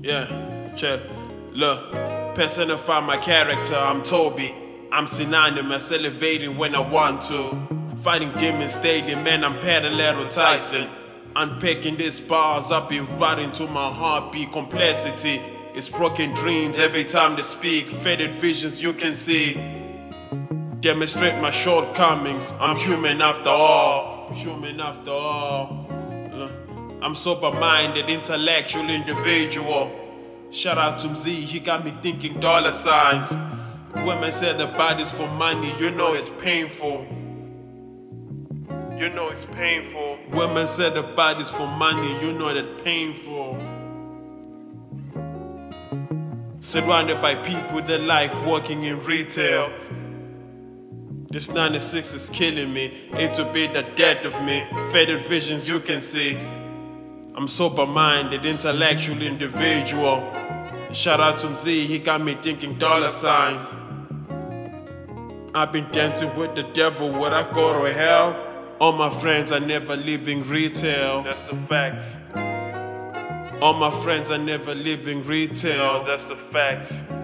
Yeah, check. Look, personify my character, I'm Toby. I'm synonymous, elevating when I want to. Fighting demons daily, man, I'm Pedalero Tyson. Unpacking these bars, I've been writing to my heartbeat. Complexity is broken dreams every time they speak. Faded visions you can see. Demonstrate my shortcomings, I'm human after all. Human after all. I'm sober-minded, intellectual individual. Shout out to Mzee, he got me thinking dollar signs. Women say the body's for money, you know it's painful. You know it's painful. Women say the body's for money, you know that painful. Surrounded by people that like working in retail. This 96 is killing me, it to be the death of me. Faded visions you can see. I'm sober-minded, intellectual individual. Shout out to Mzee, he got me thinking dollar signs. I've been dancing with the devil, would I go to hell? All my friends are never leaving retail. That's the fact. All my friends are never leaving retail. That's the fact.